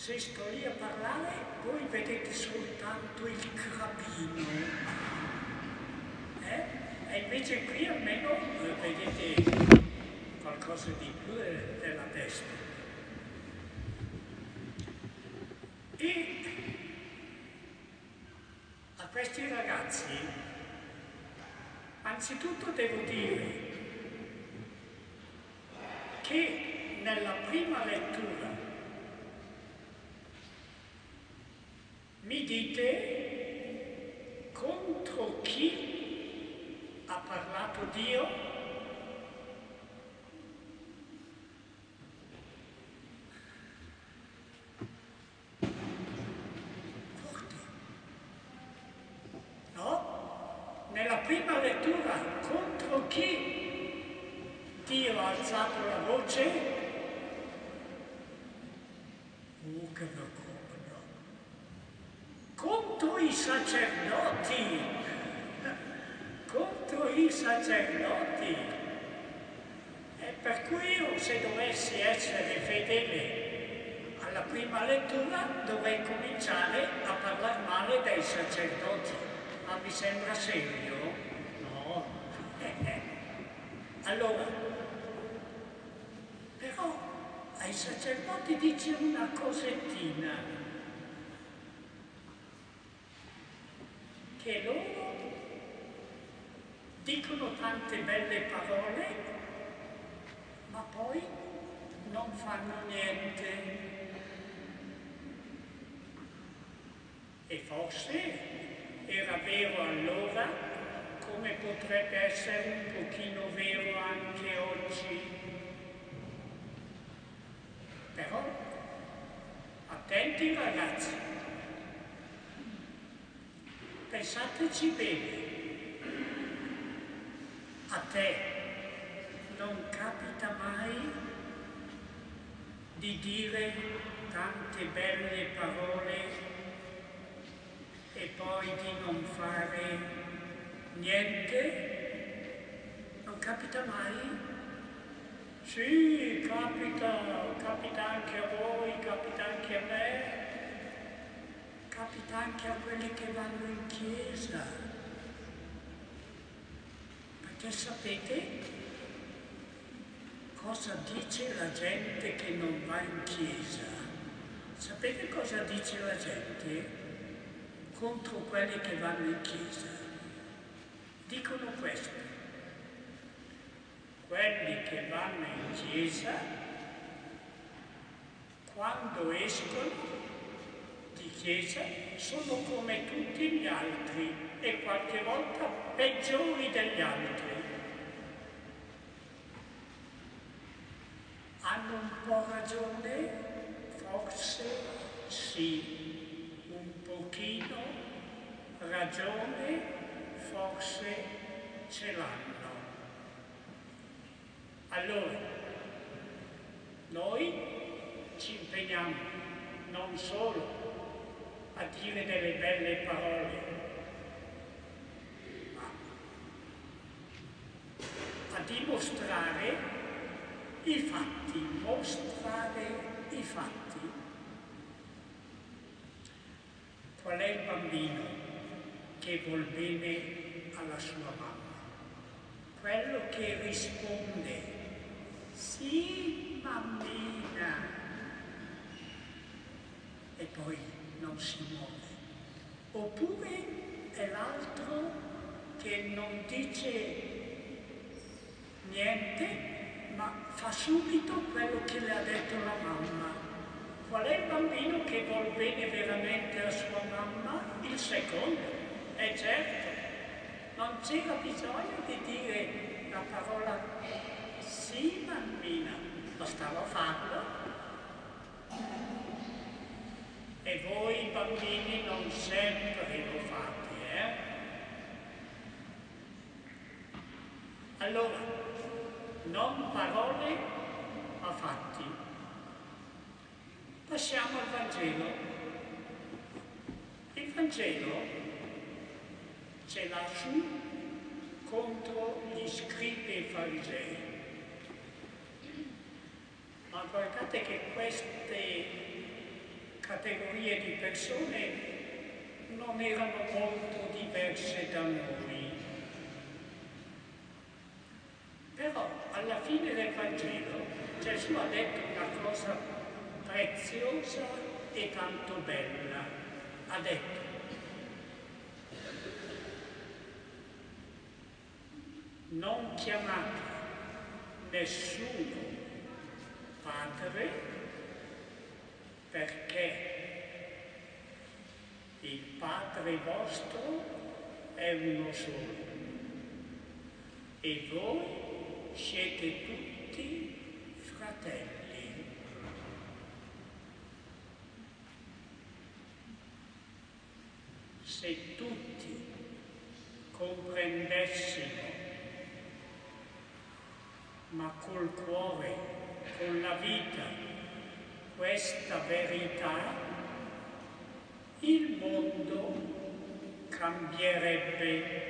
Se sto lì a parlare, voi vedete soltanto il crapino. E invece qui almeno vedete qualcosa di più della testa. E a questi ragazzi, anzitutto devo dire che nella prima lettura mi dite contro chi ha parlato Dio? Forte. No? Nella prima lettura contro chi Dio ha alzato la voce? Che vergogna! Contro i sacerdoti, contro i sacerdoti. E per cui io, se dovessi essere fedele alla prima lettura, dovrei cominciare a parlare male dei sacerdoti. Ma mi sembra serio? No. Allora, però ai sacerdoti dice una cosettina, che loro dicono tante belle parole, ma poi non fanno niente. E forse era vero allora, come potrebbe essere un pochino vero anche oggi. Però, attenti ragazzi, pensateci bene, a te non capita mai di dire tante belle parole e poi di non fare niente? Non capita mai? Sì, capita anche a voi, capita anche a me. Capita anche a quelli che vanno in chiesa. Perché sapete cosa dice la gente che non va in chiesa? Sapete cosa dice la gente contro quelli che vanno in chiesa? Dicono questo: quelli che vanno in chiesa, quando escono di chiesa, sono come tutti gli altri e qualche volta peggiori degli altri. Hanno un po' ragione? Forse sì, un pochino ragione forse ce l'hanno. Allora, noi ci impegniamo non solo a dire delle belle parole, ma a dimostrare i fatti, mostrare i fatti. Qual è il bambino che vuol bene alla sua mamma? Quello che risponde: sì, mammina, e poi non si muove. Oppure è l'altro che non dice niente, ma fa subito quello che le ha detto la mamma. Qual è il bambino che vuol bene veramente a sua mamma? Il secondo, è certo. Non c'era bisogno di dire la parola sì, mammina, bastava farlo. E voi bambini non sempre lo fate, eh? Allora, non parole ma fatti. Passiamo al Vangelo. Il Vangelo ce l'ha su contro gli scribi e farisei. Ma guardate che queste categorie di persone non erano molto diverse da noi. Però alla fine del Vangelo Gesù ha detto una cosa preziosa e tanto bella. Ha detto: non chiamate nessuno padre, perché il Padre vostro è uno solo e voi siete tutti fratelli. Se tutti comprendessimo, ma col cuore, con la vita, questa verità, il mondo cambierebbe.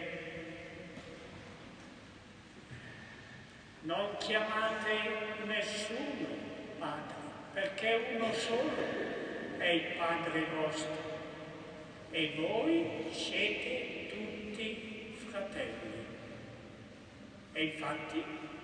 Non chiamate nessuno padre, perché uno solo è il Padre vostro e voi siete tutti fratelli. E infatti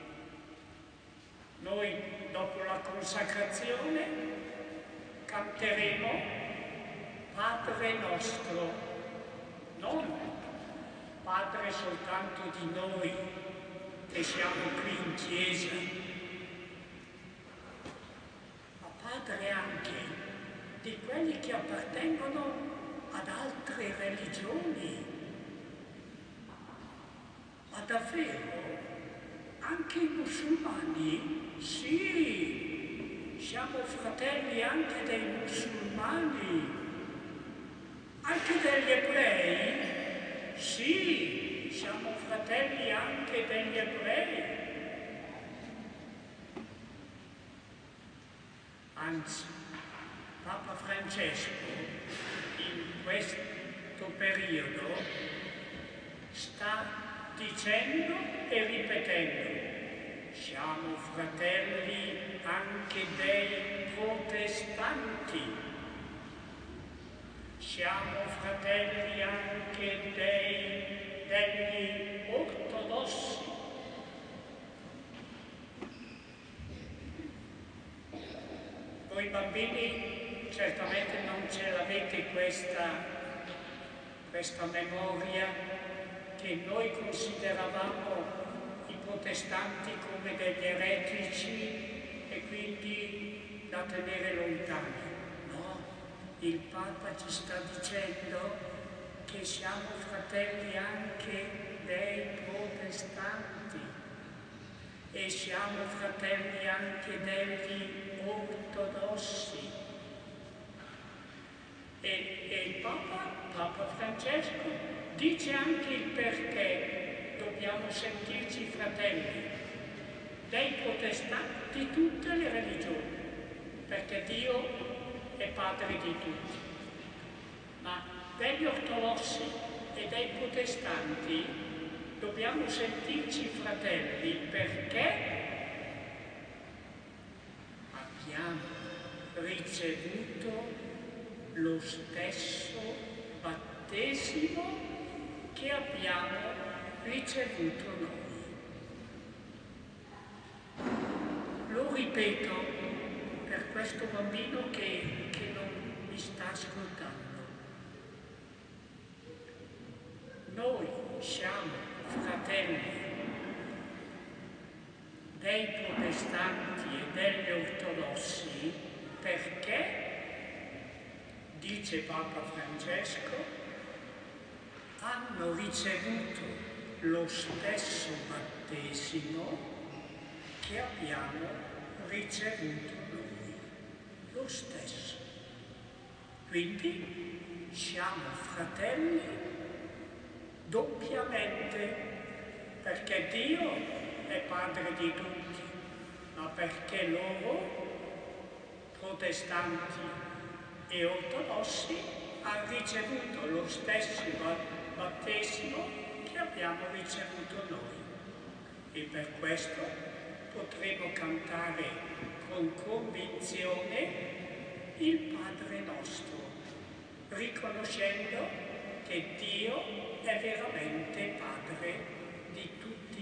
noi dopo la consacrazione canteremo Padre nostro, non Padre soltanto di noi che siamo qui in chiesa, ma Padre anche di quelli che appartengono ad altre religioni. Ma davvero? Anche i musulmani? Sì, siamo fratelli anche dei musulmani. Anche degli ebrei? Sì, siamo fratelli anche degli ebrei. Anzi, Papa Francesco in questo periodo sta dicendo e ripetendo: siamo fratelli anche dei protestanti. Siamo fratelli anche degli ortodossi. Voi bambini certamente non ce l'avete questa memoria che noi consideravamo i protestanti come degli eretici e quindi da tenere lontani. Il Papa ci sta dicendo che siamo fratelli anche dei protestanti e siamo fratelli anche degli ortodossi. E il Papa Francesco, dice anche il perché dobbiamo sentirci fratelli dei protestanti di tutte le religioni, perché Dio è Padre di tutti, ma degli ortodossi e dei protestanti dobbiamo sentirci fratelli perché abbiamo ricevuto lo stesso battesimo che abbiamo ricevuto noi. Lo ripeto per questo bambino che non mi sta ascoltando. Noi siamo fratelli dei protestanti e degli ortodossi perché, dice Papa Francesco, hanno ricevuto lo stesso battesimo che abbiamo ricevuto noi, lo stesso. Quindi siamo fratelli doppiamente, perché Dio è Padre di tutti, ma perché loro, protestanti e ortodossi, hanno ricevuto lo stesso battesimo che abbiamo ricevuto noi. E per questo potremo cantare con convinzione il Padre nostro, riconoscendo che Dio è veramente Padre di tutti